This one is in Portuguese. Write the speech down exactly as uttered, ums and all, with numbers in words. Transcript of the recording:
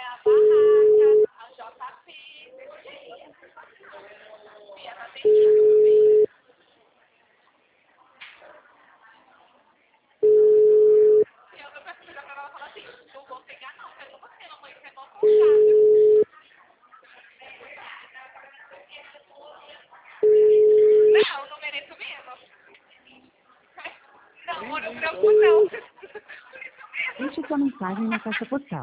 a barraca, a J P. E ela tem isso. Eu vou precisar pra ela falar assim, não vou pegar não, pegou você, mamãe, você é mó folgada. Não, não mereço mesmo. Não, amor, não preocupa não. Deixe sua mensagem na caixa postal.